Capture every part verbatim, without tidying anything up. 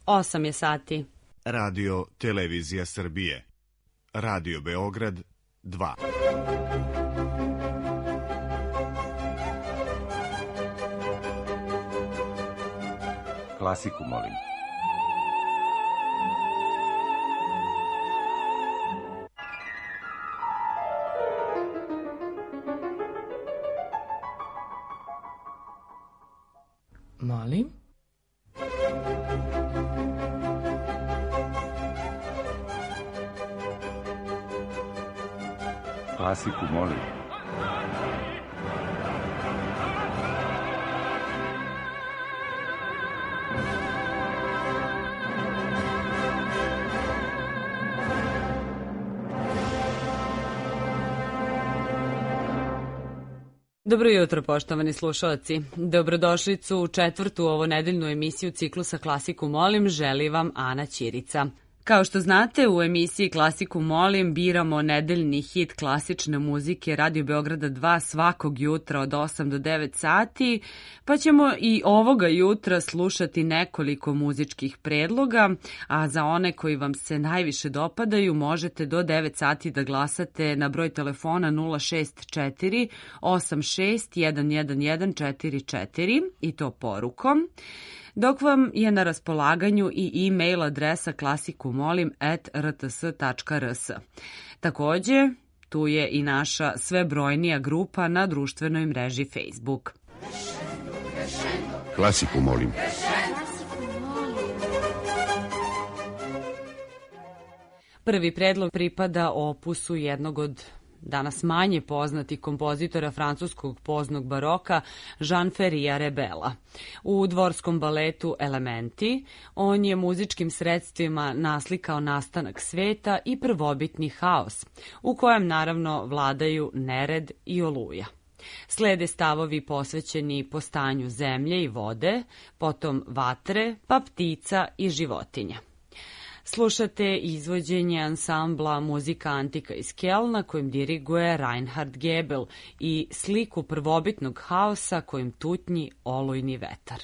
osam je sati. Radio Televizija Srbije. Radio Beograd dva. Klasiku, molim. Molim? Klasiku, molim. Dobro jutro, poštovani slušalci. Dobrodošlicu u četvrtu ovonedeljnu emisiju ciklusa Klasiku molim, želi vam Ana Ćirica. Kao što znate, u emisiji Klasiku molim biramo nedeljni hit klasične muzike Radio Beograda dva svakog jutra od osam do devet sati, pa ćemo i ovoga jutra slušati nekoliko muzičkih predloga, a za one koji vam se najviše dopadaju možete do devet sati da glasate na broj telefona nula šest četiri osam šest jedan jedan jedan četiri četiri i to porukom, dok vam je na raspolaganju i e-mail adresa klasikumolim at r t s tačka r s. Takođe, tu je i naša sve brojnija grupa na društvenoj mreži Facebook. Klasiku molim. Prvi predlog pripada opusu jednog od danas manje poznati kompozitora francuskog poznog baroka Jean-Feria Rebela. U dvorskom baletu Elementi on je muzičkim sredstvima naslikao nastanak sveta i prvobitni haos, u kojem naravno vladaju nered i oluja. Slede stavovi posvećeni postanju zemlje i vode, potom vatre, pa ptica i životinja. Slušate izvođenje ansambla Muzika Antika iz Kelna kojim diriguje Reinhard Gebel i sliku prvobitnog haosa kojim tutnji olujni vetar.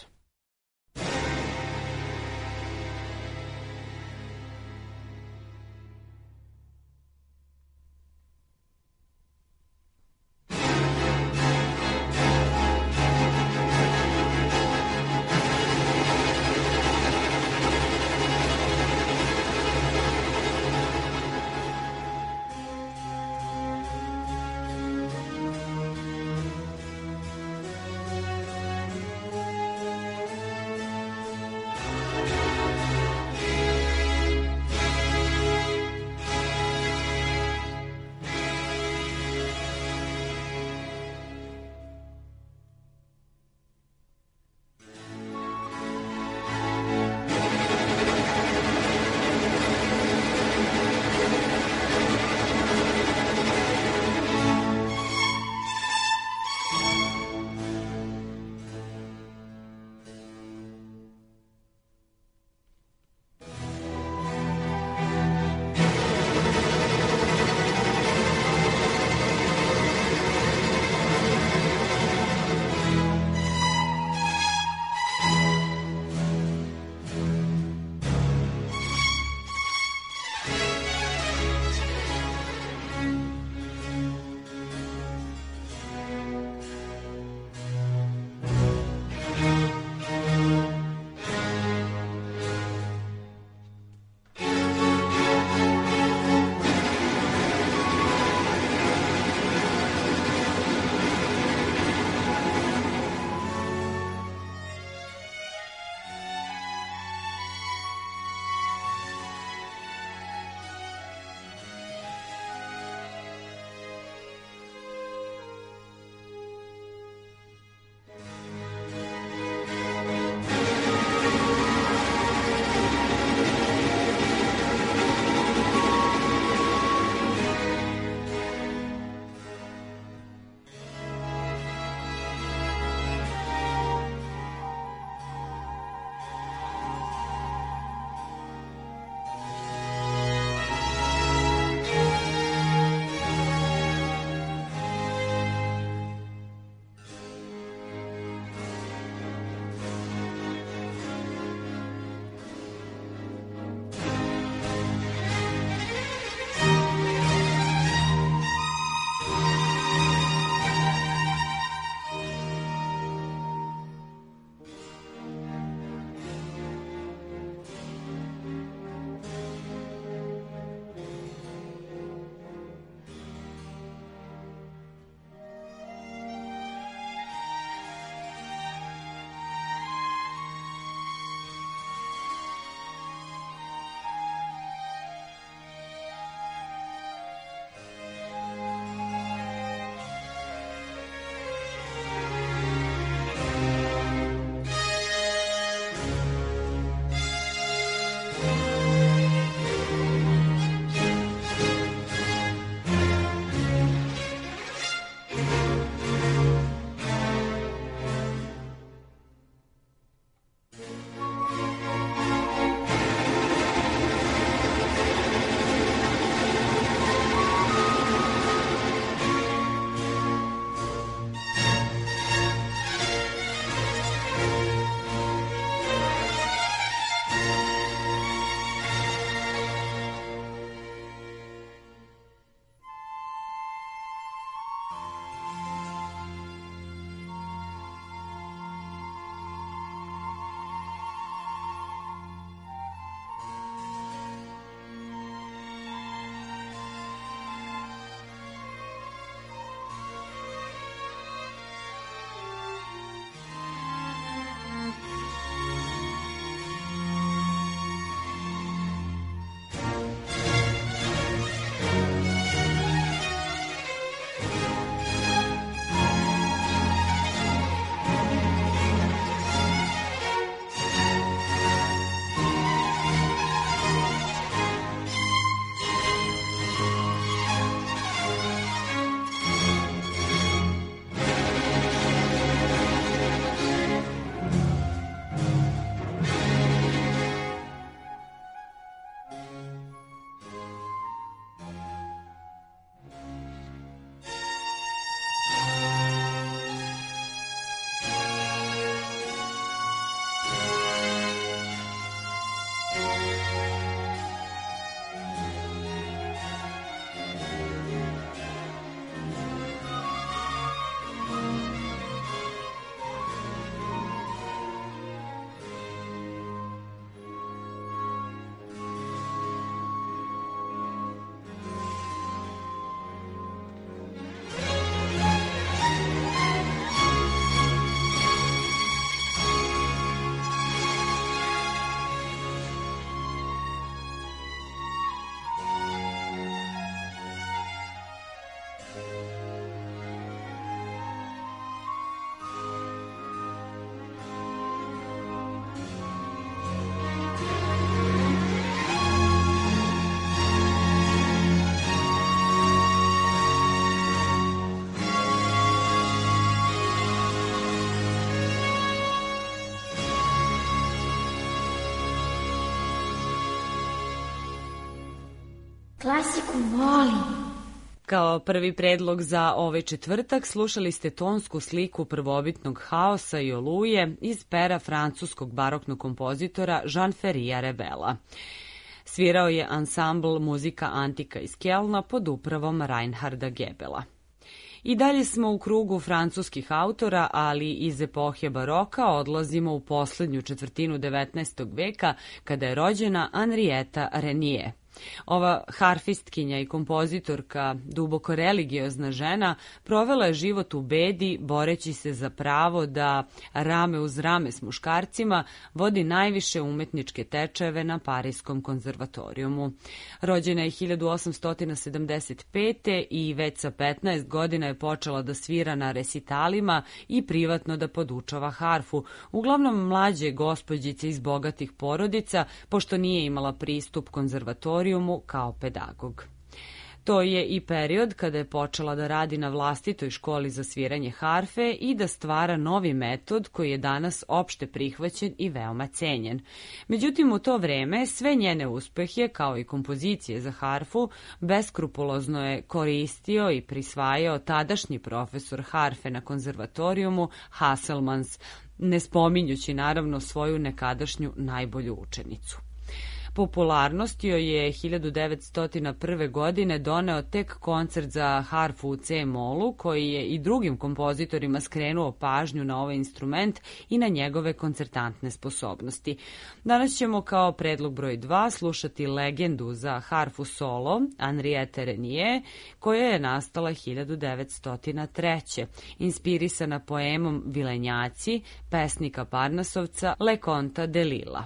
Klasiku volim. Kao prvi predlog za ovaj četvrtak slušali ste tonsku sliku prvobitnog haosa i oluje iz pera francuskog baroknog kompozitora Jean-Feria Rebela. Svirao je ansambl Muzika Antika iz Kelna pod upravom Reinharda Gebela. I dalje smo u krugu francuskih autora, ali iz epohe baroka odlazimo u poslednju četvrtinu devetnaestog veka, kada je rođena Henrietta Renier. Ova harfistkinja i kompozitorka, duboko religiozna žena, provela je život u bedi, boreći se za pravo da rame uz rame s muškarcima vodi najviše umetničke tečajeve na Parijskom konzervatorijumu. Rođena je hiljadu osamsto sedamdeset pete. i već sa petnaest godina je počela da svira na resitalima i privatno da podučava harfu, uglavnom mlađe gospođice iz bogatih porodica, pošto nije imala pristup konzervatoriju kao pedagog. To je i period kada je počela da radi na vlastitoj školi za sviranje harfe i da stvara novi metod koji je danas opšte prihvaćen i veoma cenjen. Međutim, u to vreme sve njene uspehe, kao i kompozicije za harfu, beskrupulozno je koristio i prisvajao tadašnji profesor harfe na konzervatorijumu Hasselmans, ne spominjući naravno svoju nekadašnju najbolju učenicu. Popularnost joj je hiljadu devetsto prve. godine doneo tek koncert za harfu u C-molu, koji je i drugim kompozitorima skrenuo pažnju na ovaj instrument i na njegove koncertantne sposobnosti. Danas ćemo kao predlog broj dva slušati legendu za harfu solo Henriette Renier, koja je nastala hiljadu devetsto treće. inspirisana poemom Vilenjaci, pesnika Parnasovca Leconta de Lille.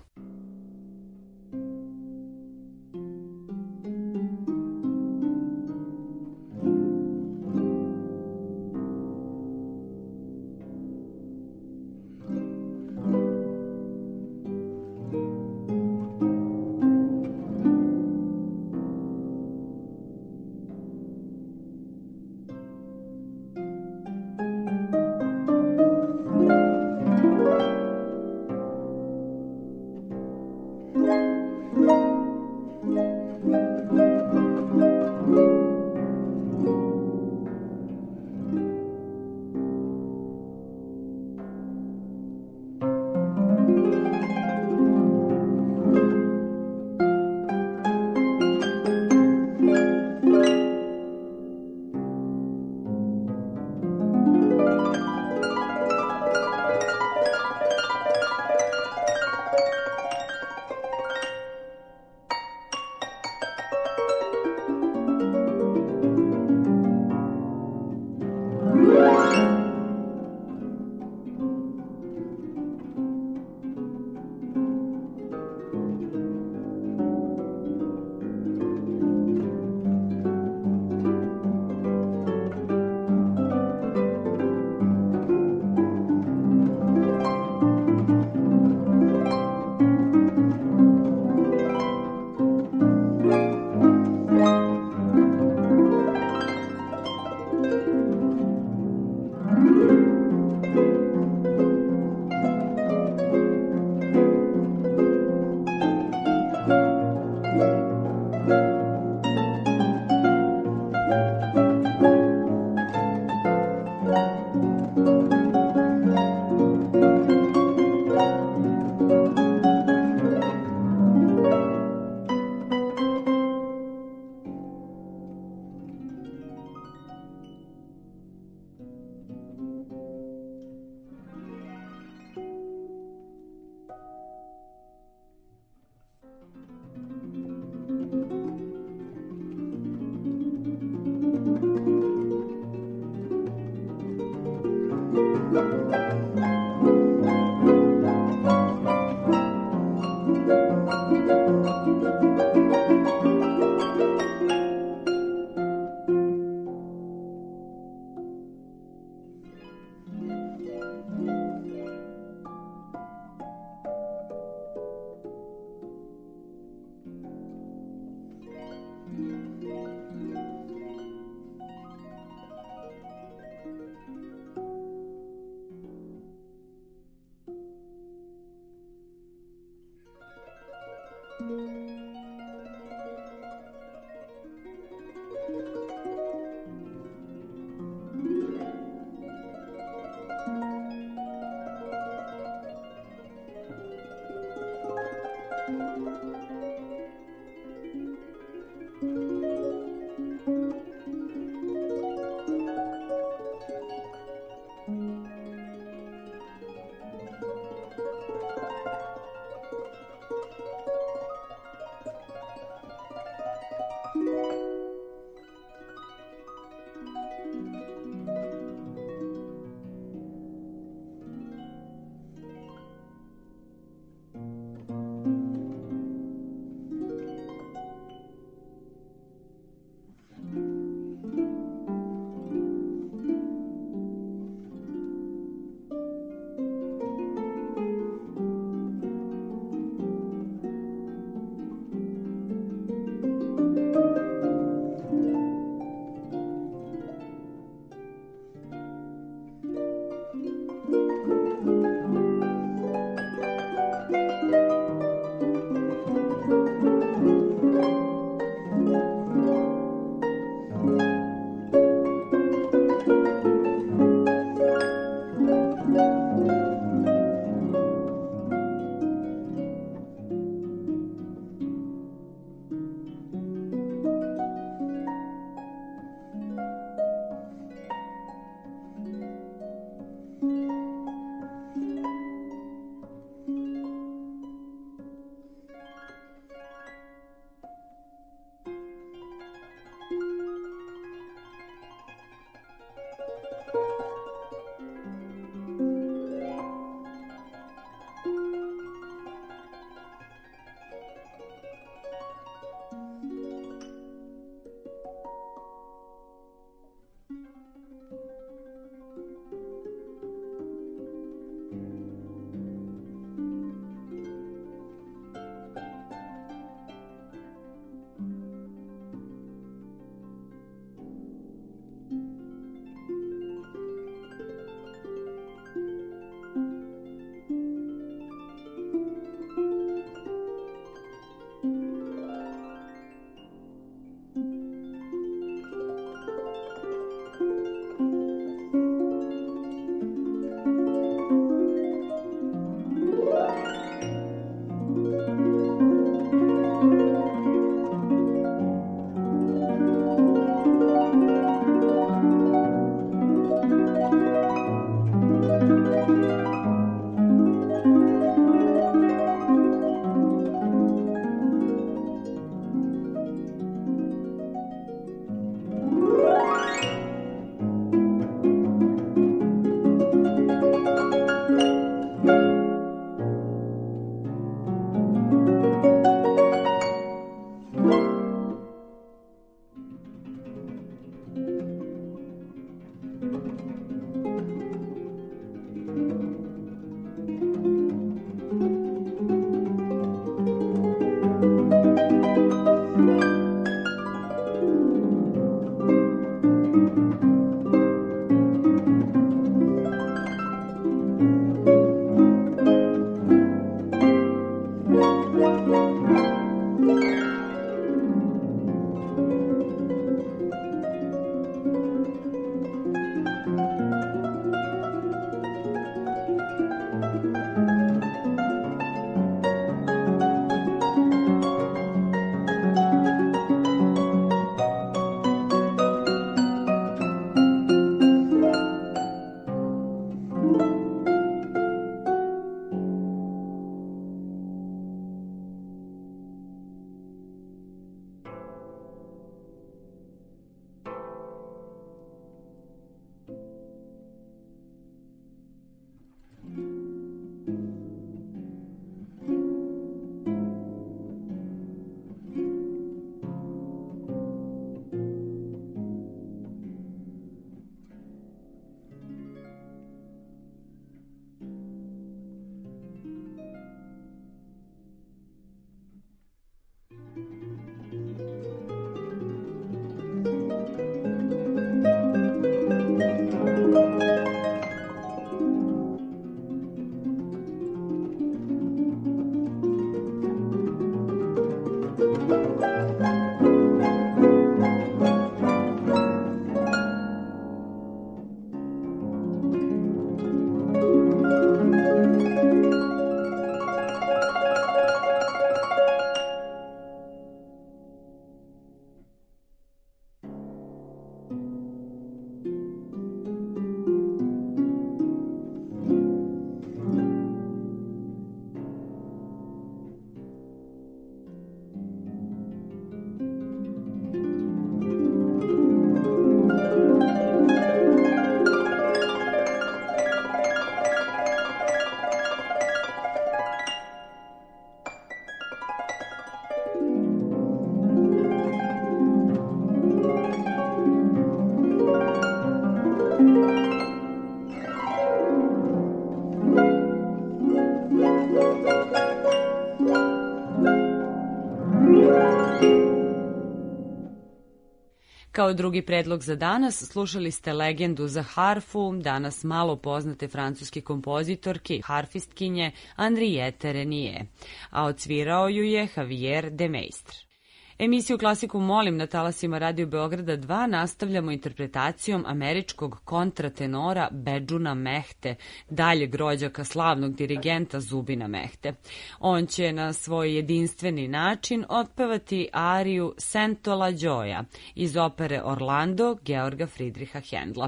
Kao drugi predlog za danas slušali ste legendu za harfu, danas malo poznate francuske kompozitorke, harfistkinje Henriette Renier, a odsvirao ju je Javier de Meistre. Emisiju Klasiku molim na talasima Radio Beograda dva nastavljamo interpretacijom američkog kontratenora Bedžuna Mehte, daljeg rođaka slavnog dirigenta Zubina Mehte. On će na svoj jedinstveni način otpevati ariju Sento la gioia iz opere Orlando Georga Friedricha Händla.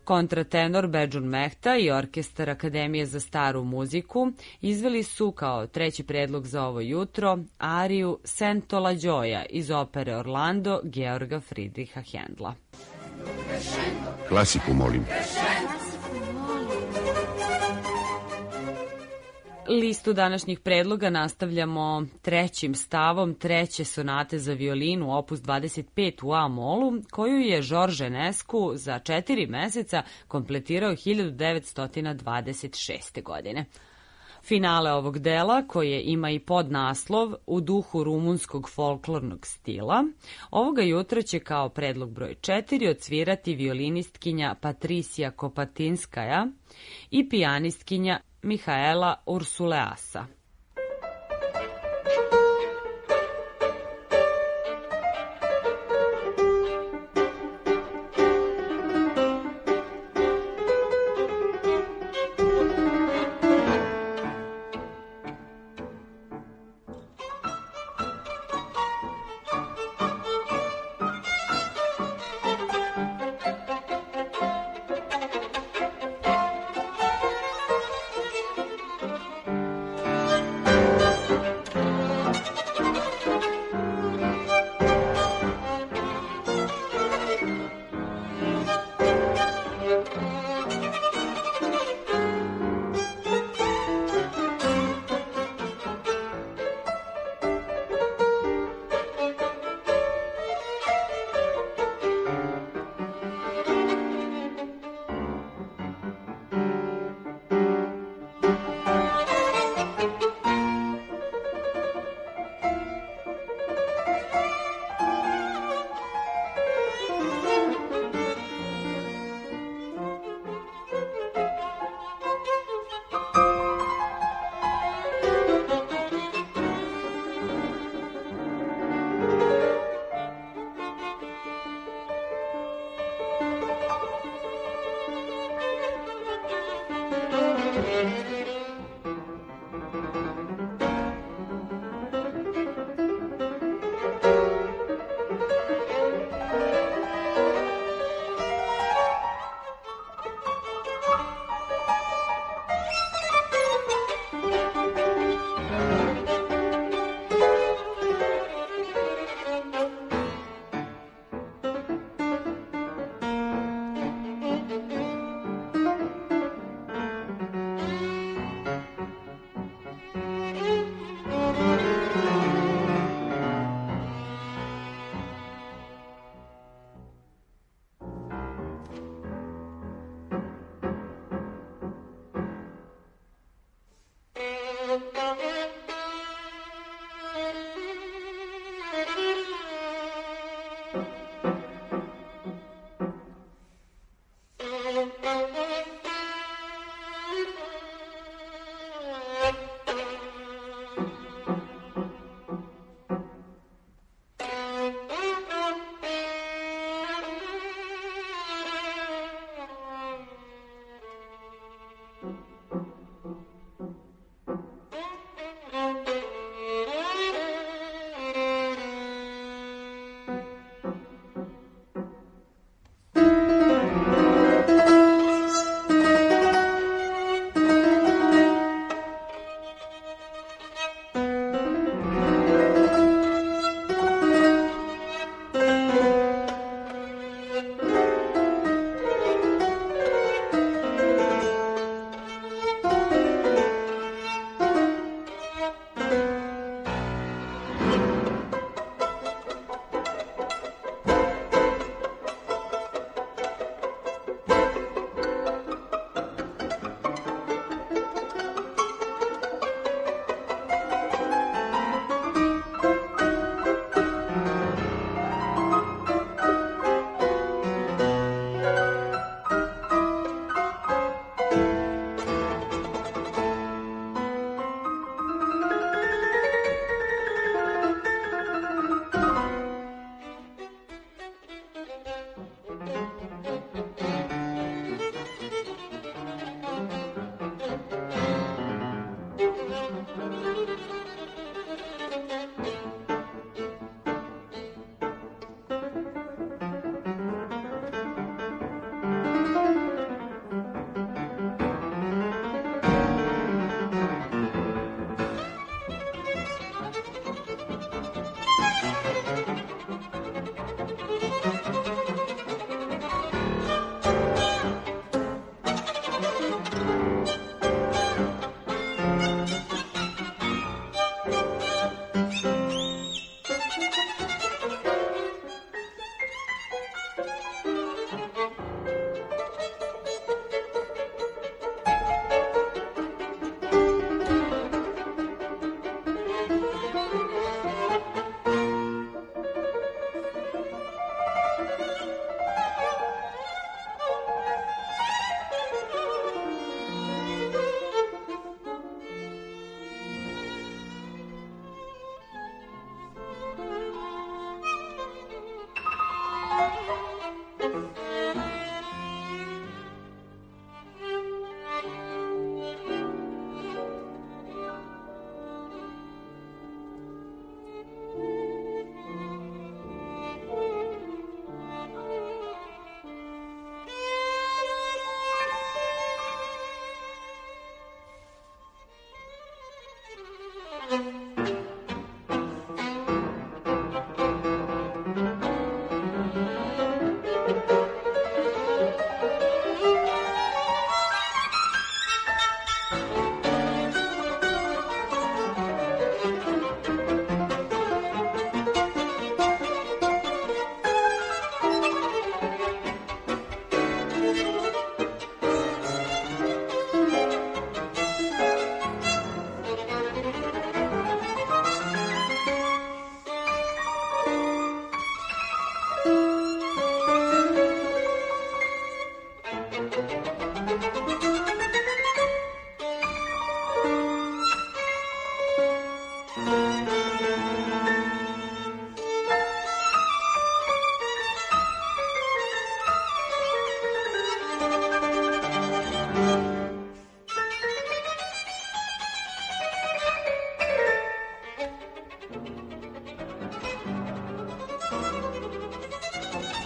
Kontratenor Bedžun Mehta i Orkestar Akademije za staru muziku izveli su kao treći predlog za ovo jutro ariju Sento la gioia iz opere Orlando Georga Friedricha Händla. Klasiku, molim. Listu današnjih predloga nastavljamo trećim stavom treće sonate za violinu opus dvadeset pet u A-molu, koju je Georges Enescu za četiri meseca kompletirao hiljadu devetsto dvadeset šeste. godine. Finale ovog dela, koje ima i podnaslov U duhu rumunskog folklornog stila, ovoga jutra će kao predlog broj četiri odsvirati violinistkinja Patricija Kopatinskaja i pijanistkinja Mihaela Ursuleasa.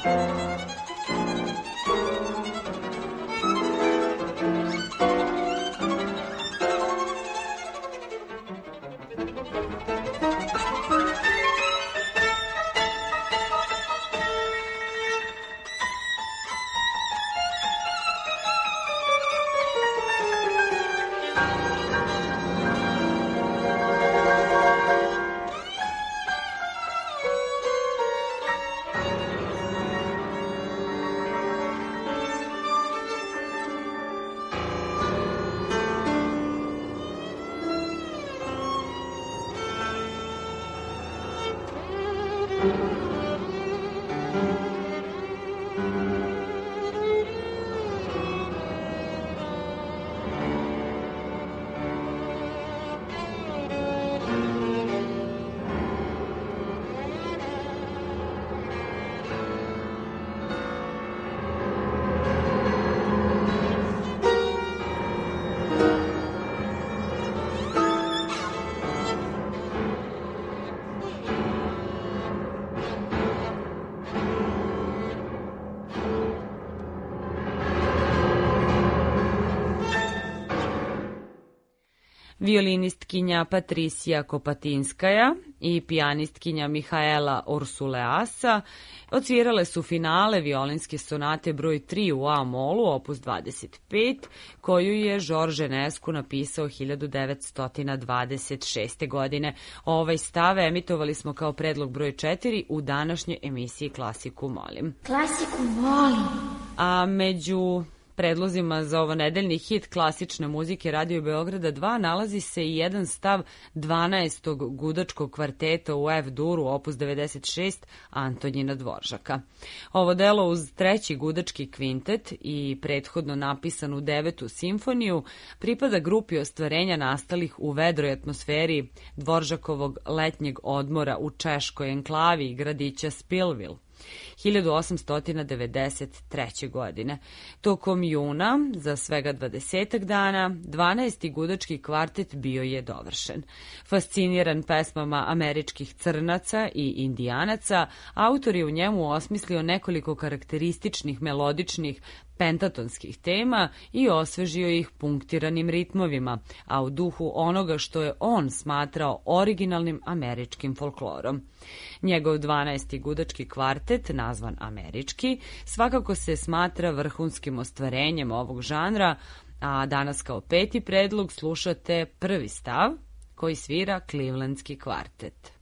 Violinistkinja Patricija Kopatinskaja i pijanistkinja Mihaela Orsuleasa odsvirale su finale violinske sonate broj tri u A-molu, opus dvadeset pet, koju je Žorž Enescu napisao hiljadu devetsto dvadeset šeste. godine. Ovaj stav emitovali smo kao predlog broj četiri u današnjoj emisiji Klasiku molim. Klasiku molim. A među predlozima za ovo nedeljni hit klasične muzike Radio Beograda dva nalazi se i jedan stav dvanaestog gudačkog kvarteta u F-duru, opus devedeset šest, Antonjina Dvoržaka. Ovo delo uz treći gudački kvintet i prethodno napisanu devetu simfoniju pripada grupi ostvarenja nastalih u vedroj atmosferi Dvoržakovog letnjeg odmora u češkoj enklavi gradića Spilvil hiljadu osamsto devedeset treće. godine. Tokom juna, za svega dvadesetak dana, dvanaesti gudački kvartet bio je dovršen. Fasciniran pesmama američkih crnaca i indijanaca, autor je u njemu osmislio nekoliko karakterističnih melodičnih pentatonskih tema i osvežio ih punktiranim ritmovima, a u duhu onoga što je on smatrao originalnim američkim folklorom. Njegov dvanaesti gudački kvartet, nazvan američki, svakako se smatra vrhunskim ostvarenjem ovog žanra, a danas kao peti predlog slušate prvi stav koji svira Clevelandski kvartet.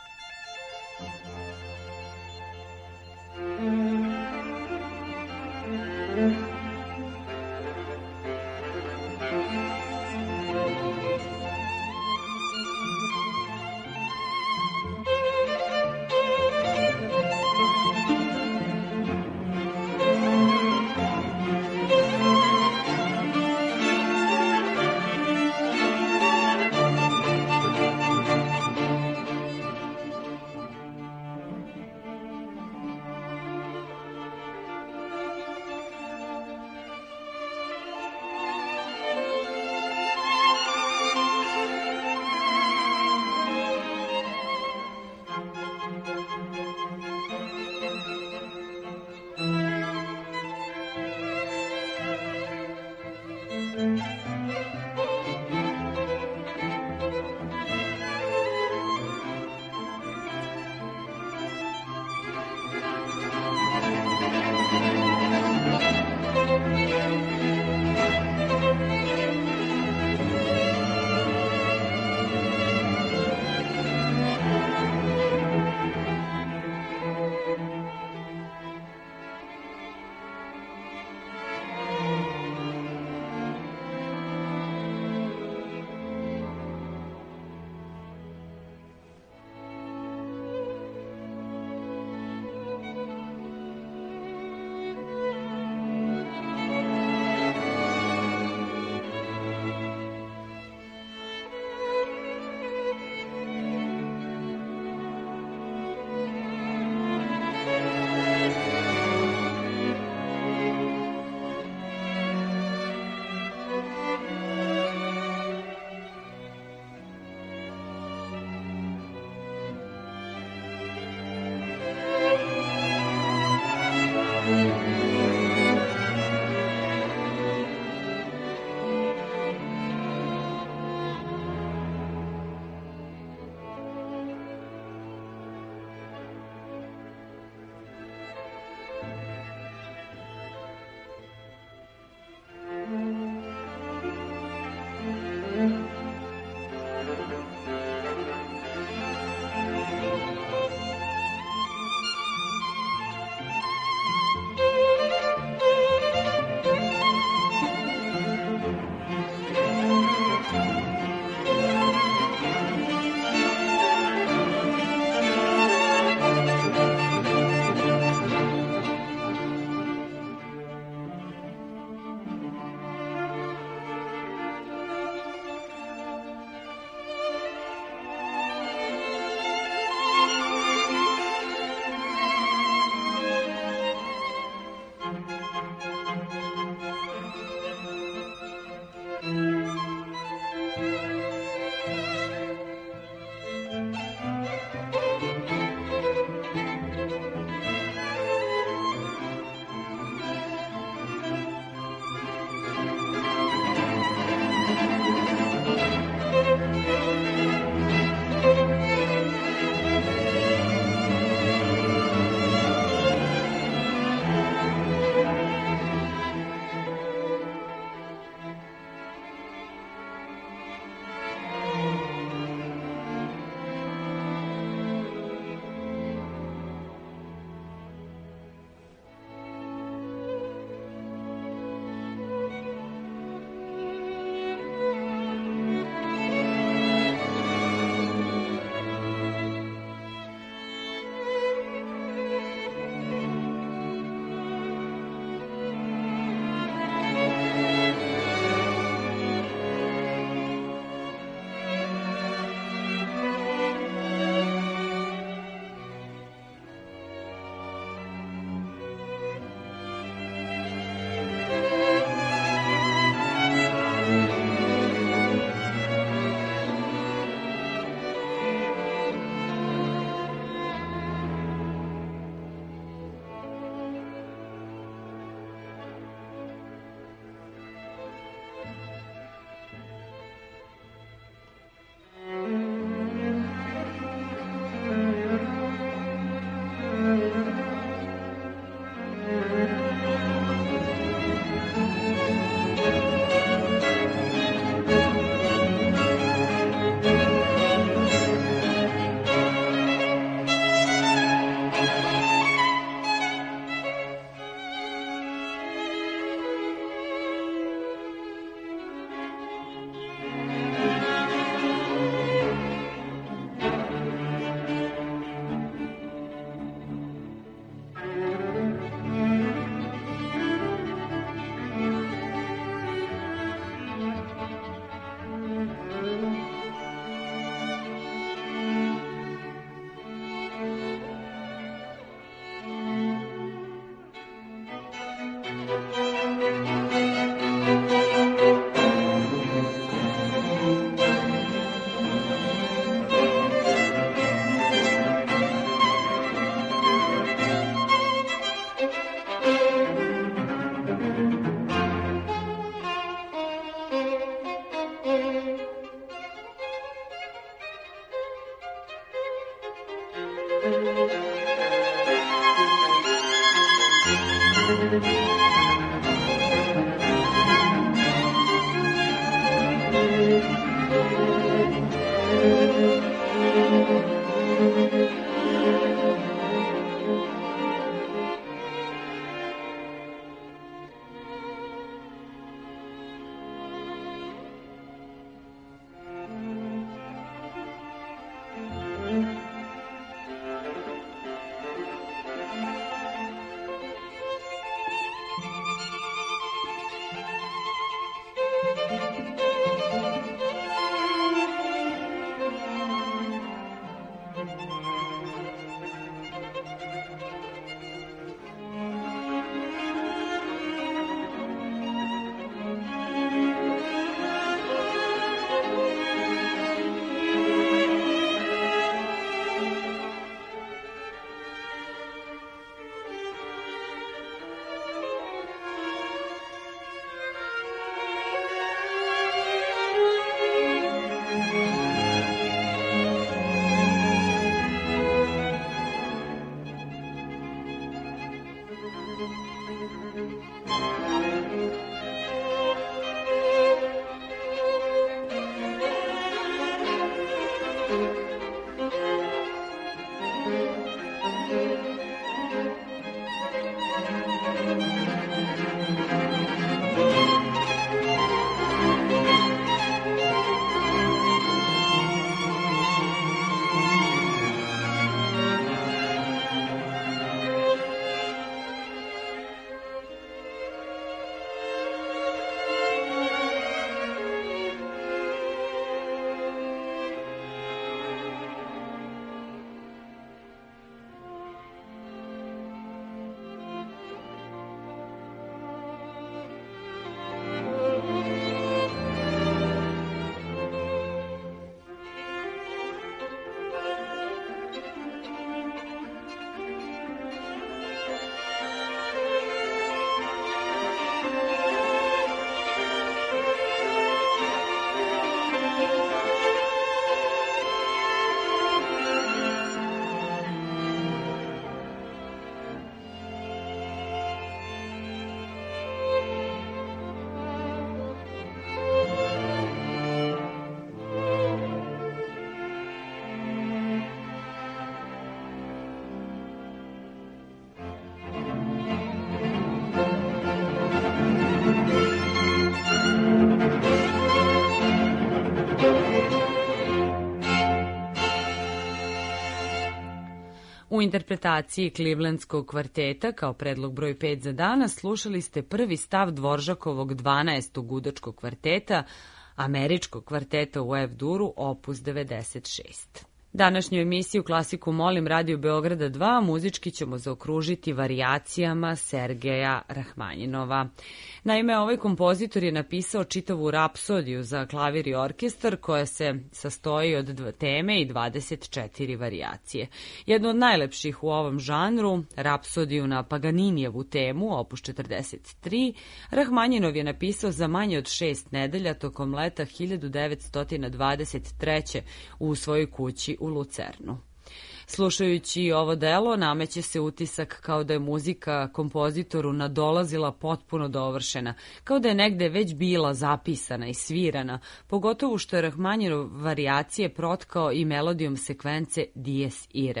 U interpretaciji Clevelandskog kvarteta kao predlog broj pet za danas slušali ste prvi stav Dvoržakovog dvanaestog gudačkog kvarteta, američkog kvarteta u F-duru, opus devedeset šest. Današnju emisiju Klasiku molim Radio Beograda dva muzički ćemo zaokružiti varijacijama Sergeja Rahmanjinova. Naime, ovaj kompozitor je napisao čitavu rapsodiju za klavir i orkestar koja se sastoji od dva teme i dvadeset četiri varijacije. Jedno od najlepših u ovom žanru, rapsodiju na Paganinijevu temu, opus četrdeset tri, Rahmanjinov je napisao za manje od šest nedelja tokom leta hiljadu devetsto dvadeset treće. u svojoj kući u Lucernu. Slušajući ovo delo, nameće se utisak kao da je muzika kompozitoru nadolazila potpuno dovršena, kao da je negde već bila zapisana i svirana, pogotovo što je Rahmanjinov varijacije protkao i melodijom sekvence Dies Irae.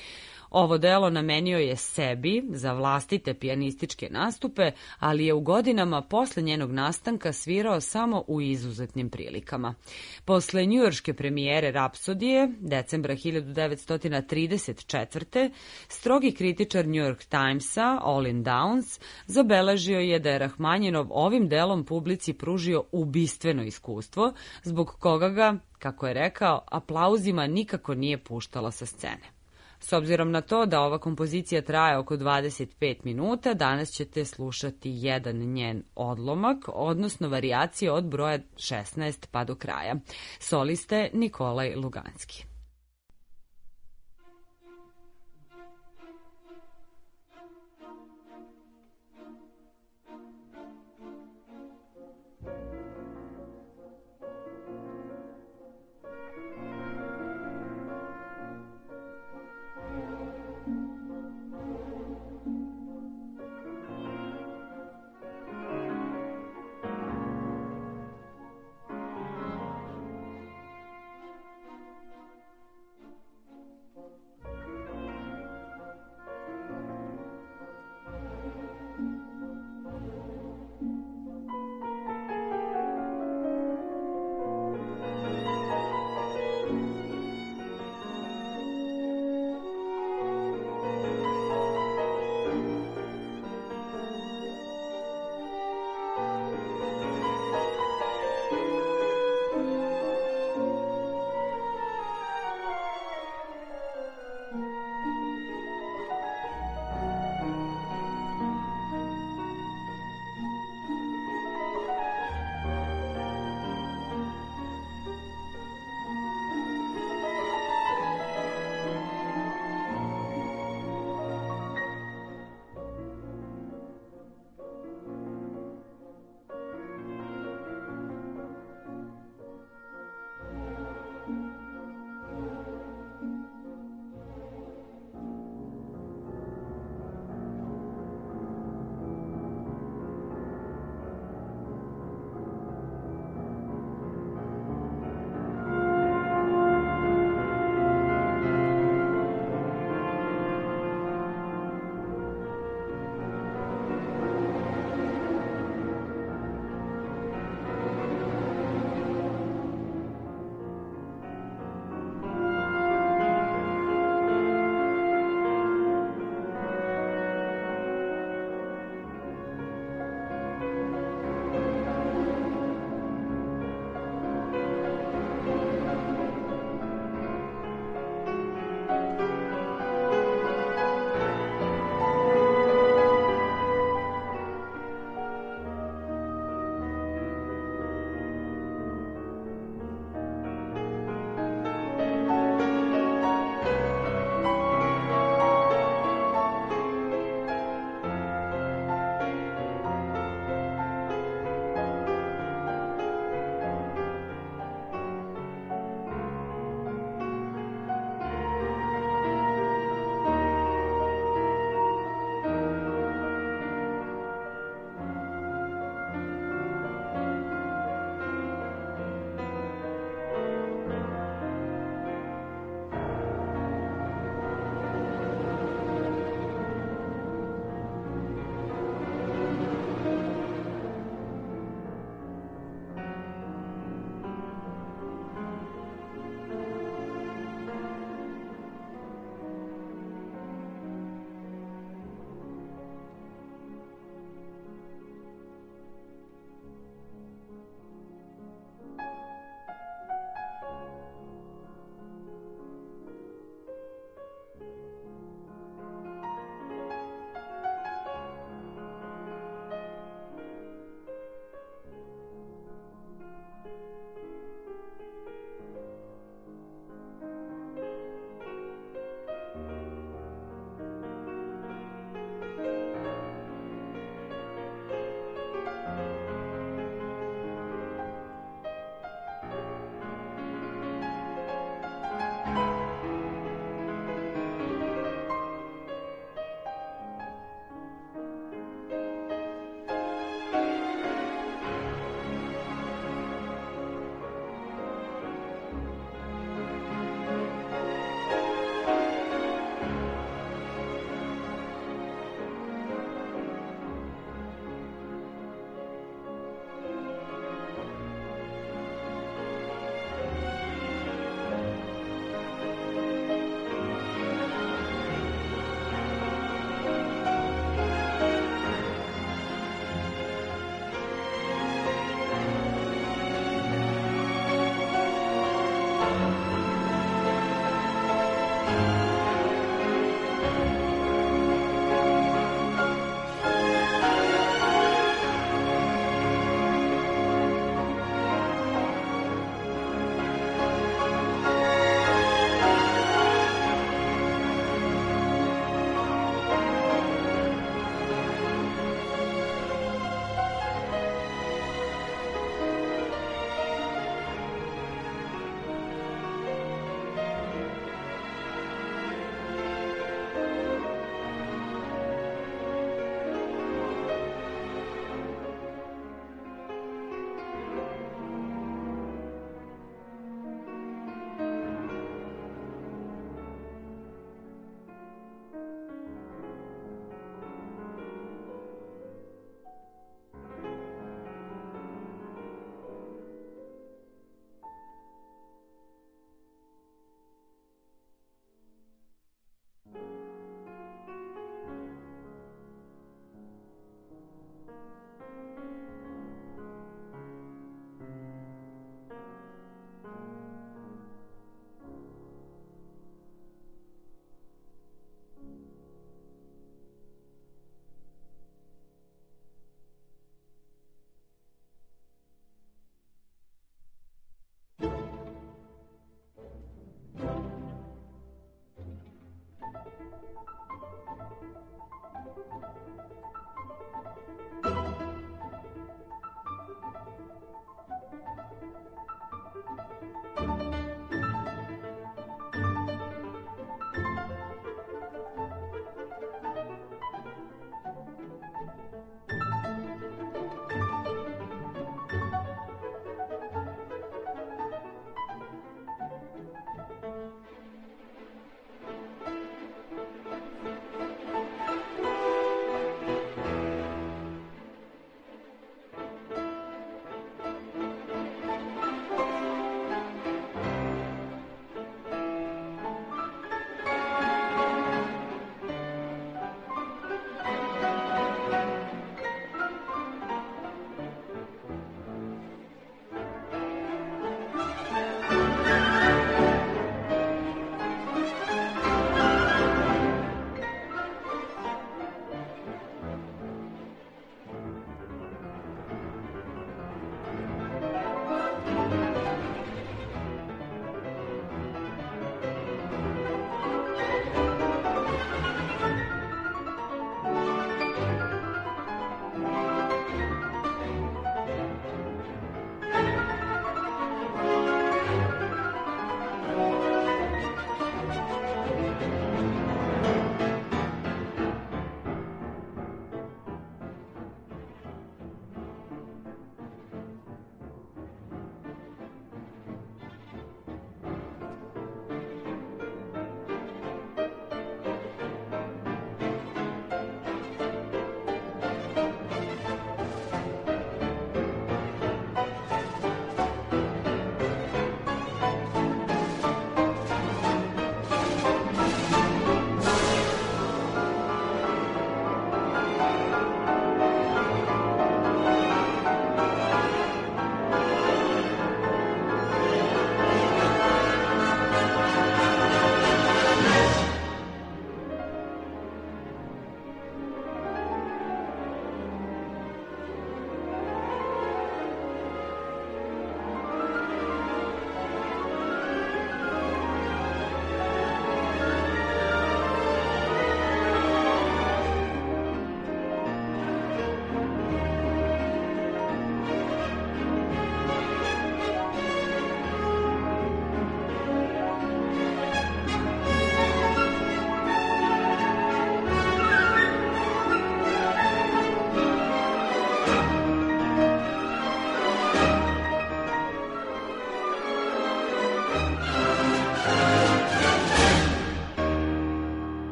Ovo delo namenio je sebi za vlastite pijanističke nastupe, ali je u godinama posle njenog nastanka svirao samo u izuzetnim prilikama. Posle njujorške premijere Rapsodije, decembra hiljadu devetsto trideset četvrte. strogi kritičar New York Timesa, Olin Downs, zabeležio je da je Rahmanjinov ovim delom publici pružio ubistveno iskustvo, zbog koga ga, kako je rekao, aplauzima nikako nije puštalo sa scene. S obzirom na to da ova kompozicija traje oko dvadeset pet minuta, danas ćete slušati jedan njen odlomak, odnosno varijacije od broja šesnaest pa do kraja. Soliste Nikolaj Luganski.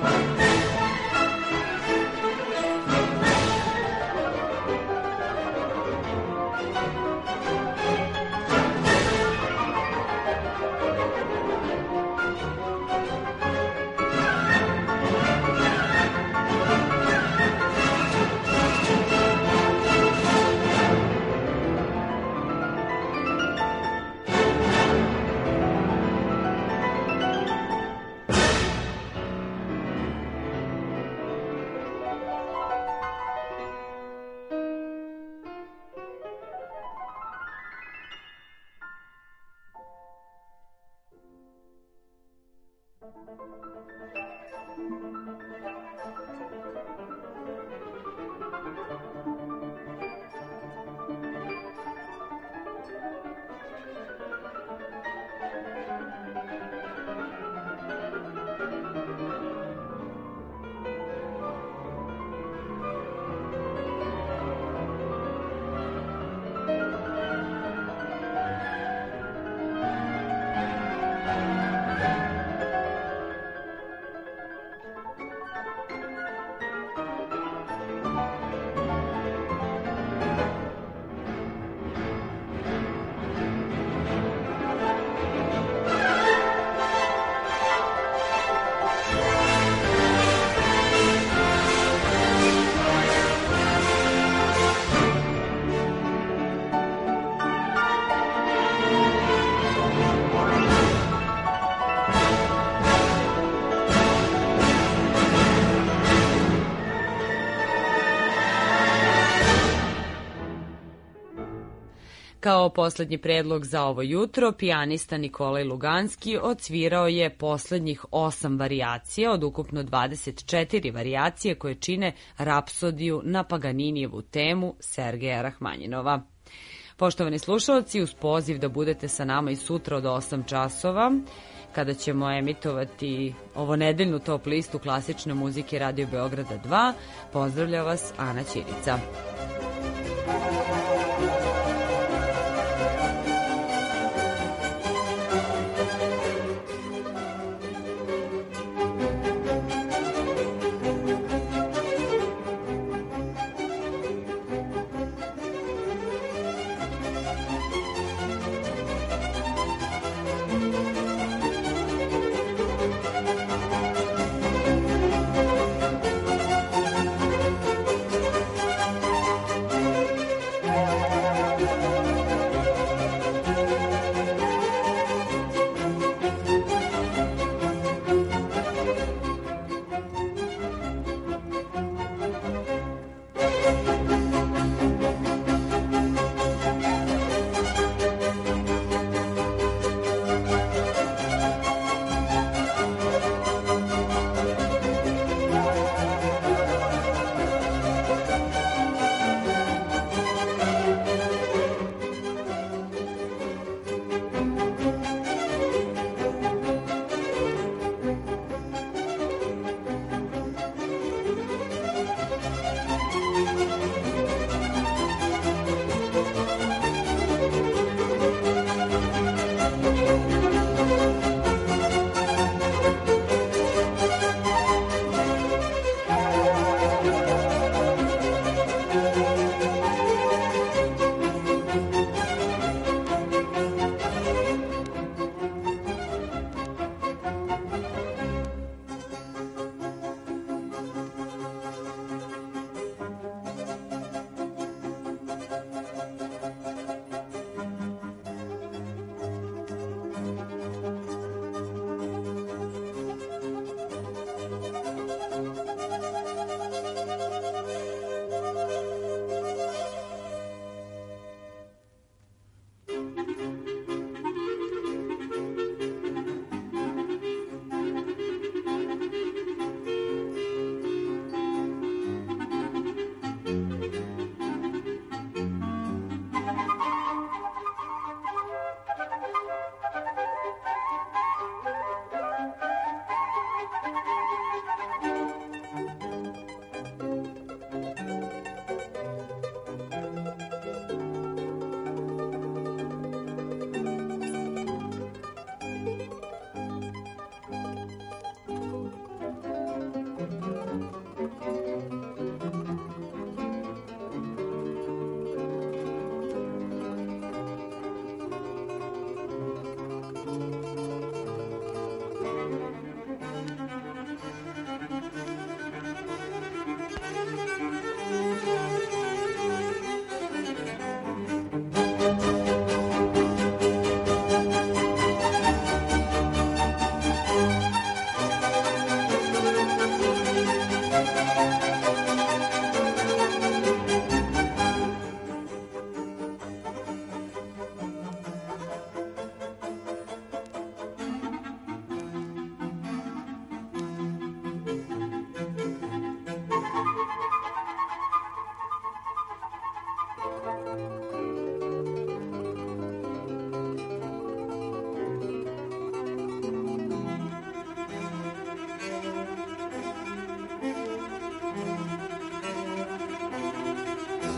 Kao poslednji predlog za ovo jutro, pijanista Nikolaj Luganski odsvirao je poslednjih osam varijacija od ukupno dvadeset četiri varijacije koje čine rapsodiju na Paganinijevu temu Sergeja Rahmanjinova. Poštovani slušalci, uz poziv da budete sa nama i sutra od osam časova, kada ćemo emitovati ovo nedeljnu top listu klasične muzike Radio Beograda dva, pozdravlja vas Ana Ćirica.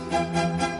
Thank you.